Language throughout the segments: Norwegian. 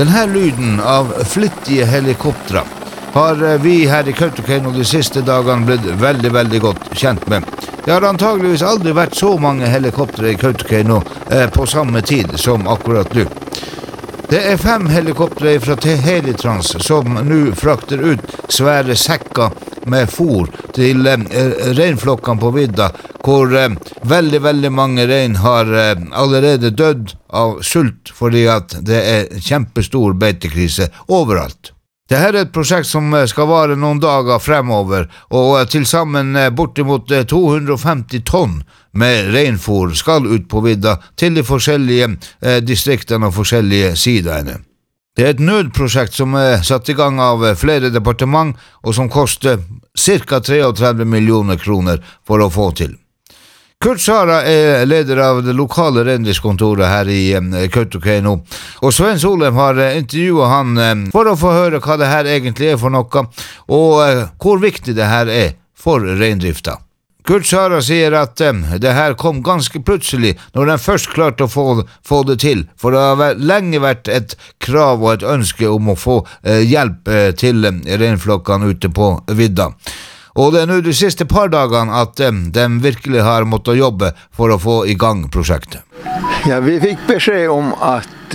Denne lyden av flittige helikoptre har vi her i Kautokeino de siste dagene blitt veldig godt kjent med. Det har antageligvis aldri vært så mange helikoptre i Kautokeino på samme tid som akkurat nå. Det 5 helikoptre fra Helitrans som nå frakter ut svære sekker med fôr til reinflokkene på vidda, hvor veldig mange rein har allerede dødd av sult fordi at det kjempestor beitekrise overalt. Dette er et prosjekt som skal vare noen dager fremover, og til sammen bortimot 250 tonn med reinfôr skal ut på vidda til de forskjellige distriktene og forskjellige sidene. Det er et nødprosjekt som satt i gang av flere departement, og som koster ca. 33 millioner kroner for å få til. Kurt Sara er leder av det lokale reindriftskontoret her i Kautokeino, og Svein Solheim har intervjuet han for å få høre hva det her egentlig er for noe, og hvor viktig det her er for reindrifta. Kurt Sara sier at det her kom ganske plutselig når de først klarte å få det til, for det har lenge vært et krav og et ønske om å få hjelp til reinflokkene ute på vidda. Og det er nå de siste par dagene at de virkelig har måttet jobbe for å få i gang prosjektet. Ja, vi fikk beskjed om at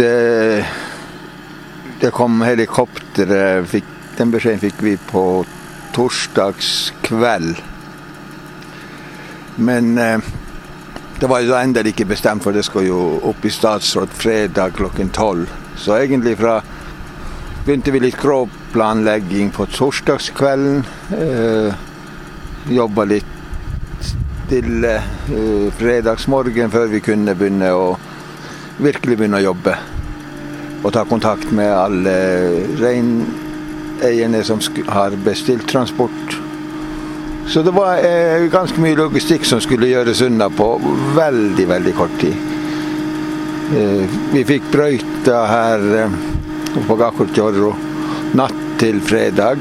det kom helikopter. Den beskjeden fikk vi på torsdags kveld. Men det var jo enda ikke bestemt, for det skal jo opp i statsråd fredag klokken 12. Så egentlig begynte vi litt grov planlegging på torsdagskvelden. Jobba litt til fredagsmorgen før vi kunne virkelig begynne å jobbe. Og ta kontakt med alle reineierne som har bestilt transport. Så det var ganske mye logistikk som skulle gjøres unna på veldig kort tid. Vi fikk brøyta her på Gakkortjorro natt til fredag.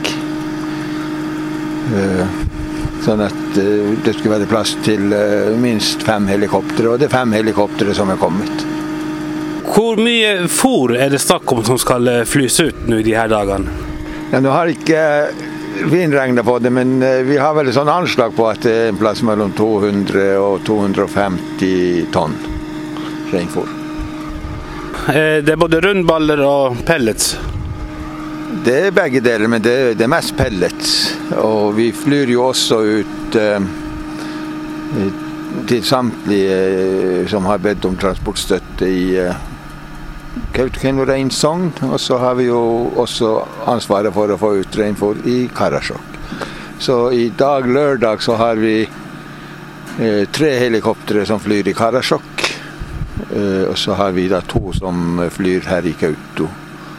Sånn at det skulle være plass til minst 5 helikoptre, og det 5 helikoptre som er kommet. Hvor mye fôr er det snakk om som skal flys ut nå de her dagene? Ja, nå har ikke vi innregnet på det, men vi har vel et sånn anslag på at det er en plass mellom 200 og 250 tonn reinfôr. Det er både rundballer og pellets? Det er begge deler, men det er mest pellets. Og vi flyr jo også ut til samtlige som har bedt om transportstøtte i Kautokeino reinsogn. Og så har vi jo også ansvaret for å få ut reinfôr i Karasjok. Så i dag, lørdag, så har vi 3 helikoptre som flyr i Karasjok. Og så har vi da 2 som flyr her i Kauto.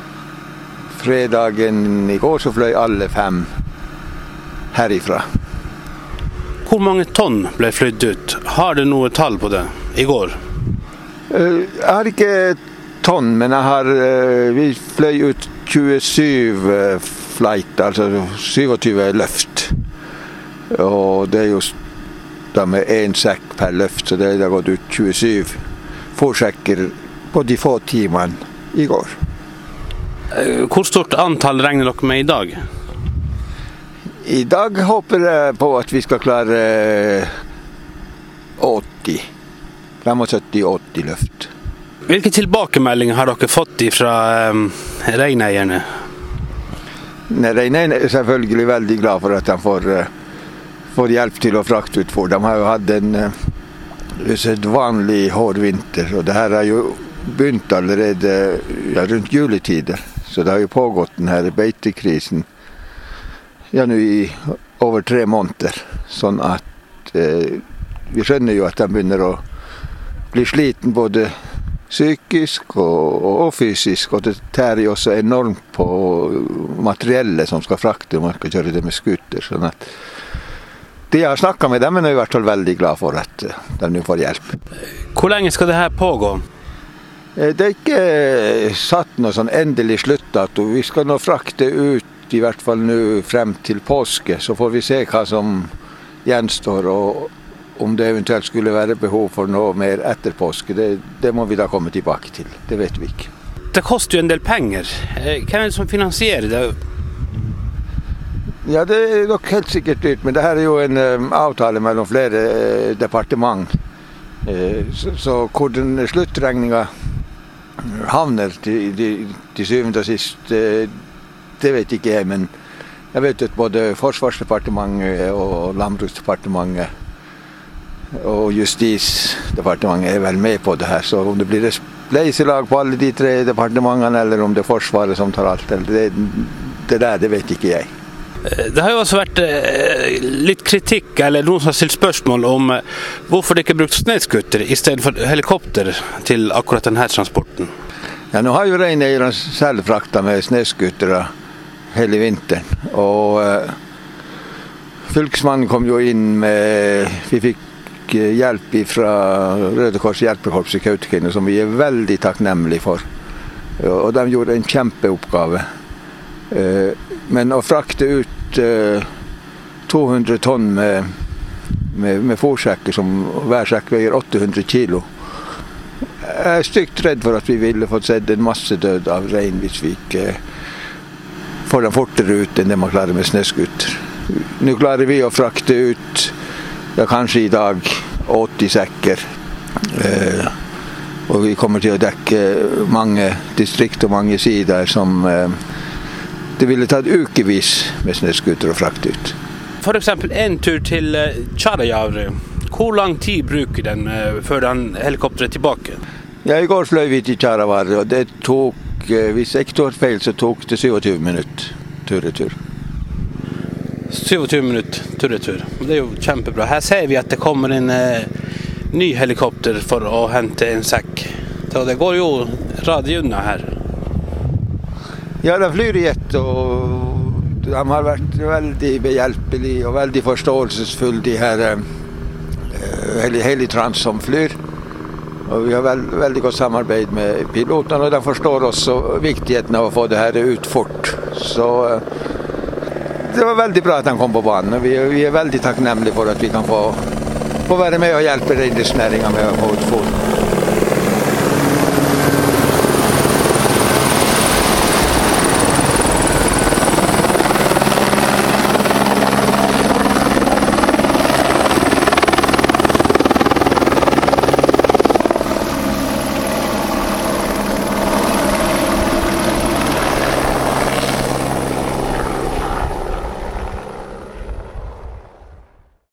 Fredagen i går så fløy alle 5 herifra. Hvor mange tonn ble flydd ut? Har du noe tall på det i går? Jeg har ikke tonn, men vi fløy ut 27 flight, altså 27 løft. Og det er jo da med 1 sekk per løft, så det har gått ut 27 forsekker på de få timene i går. Hvor stort antall regner dere med i dag? I dag håper jeg på at vi skal klare 80. 75-80 løft. Hvilke tilbakemeldinger har dere fått fra reineierne? Reineierne er selvfølgelig veldig glad for at de får hjelp til å frakte ut fôr. De har jo hatt en usedvanlig hård vinter, og det her har jo begynt allerede rundt juletider. Så det har jo pågått denne beitekrisen nå i over 3 måneder. Sånn at vi skjønner jo at de begynner å bli sliten både psykisk og fysisk. Og det tærer jo også enormt på materiellet som skal frakte, og man skal kjøre det med skuter. Sånn at de har snakket med dem, men er i hvert fall veldig glad for at de nå får hjelp. Hvor lenge skal det her pågå? Det er ikke satt noe sånn endelig sluttdato. Vi skal nå frakte ut i hvert fall nå frem til påske, så får vi se hva som gjenstår, og om det eventuelt skulle være behov for noe mer etter påske. Det må vi da komme tilbake til. Det vet vi ikke. det koster jo en del penger. Hvem er det som finansierer det? Ja, det er nok helt sikkert dyrt, men det her er jo en avtale mellom flere departement. Så hvor den sluttregningen havner til syvende og sist, det vet ikke jeg, men jeg vet at både Forsvarsdepartementet og Landbruksdepartementet og Justisdepartementet er vel med på det her, så om det blir et spleiselag på alle de tre departementene, eller om det er Forsvaret som tar alt, det vet ikke jeg. Det har jo også vært litt kritikk, eller noen som har stilt spørsmål om hvorfor det ikke er brukt snøskutter i stedet for helikopter til akkurat denne transporten. Ja, nå har jo reineierne selv fraktet med snøskutter hele vinteren, og fylkesmannen kom jo inn med, vi fikk hjelp fra Røde Kors hjelpekorps i Kautokeino, som vi er veldig takknemlige for, og de gjorde en kjempeoppgave. Men å frakte ut 200 tonn med fôrsekker, som hver sekk veier 800 kilo, jeg er stygt redd for at vi ville fått sett en masse død av rein hvis vi ikke får dem fortere ut enn det man klarer med snøskutter. Nå klarer vi å frakte ut, ja, kanskje i dag 80 sekker, og vi kommer til å dekke mange distrikt og mange sider som det ville tatt ukevis med snøskutter og frakt ut. For eksempel en tur til Tjarajavri. Hvor lang tid bruker den før den helikopteret er tilbake? Ja, i går fløy vi til Tjarajavri, og det tok, hvis jeg ikke tar feil, så tok det 27 minutter tur-retur. 27 minutter tur-retur. Det er jo kjempebra. Her ser vi at det kommer en ny helikopter for å hente en sekk. Så det går jo radig unna her. Ja, de flyr i ett, og de har vært veldig behjelpelige og veldig forståelsesfulle, de her Helitrans som flyr. Og vi har veldig godt samarbeid med pilotene, og de forstår også viktigheten av å få det her ut fort. Så det var veldig bra at de kom på banen, og vi er veldig takknemlige for at vi kan få være med og hjelpe reindriftsnæringen med å få ut fort.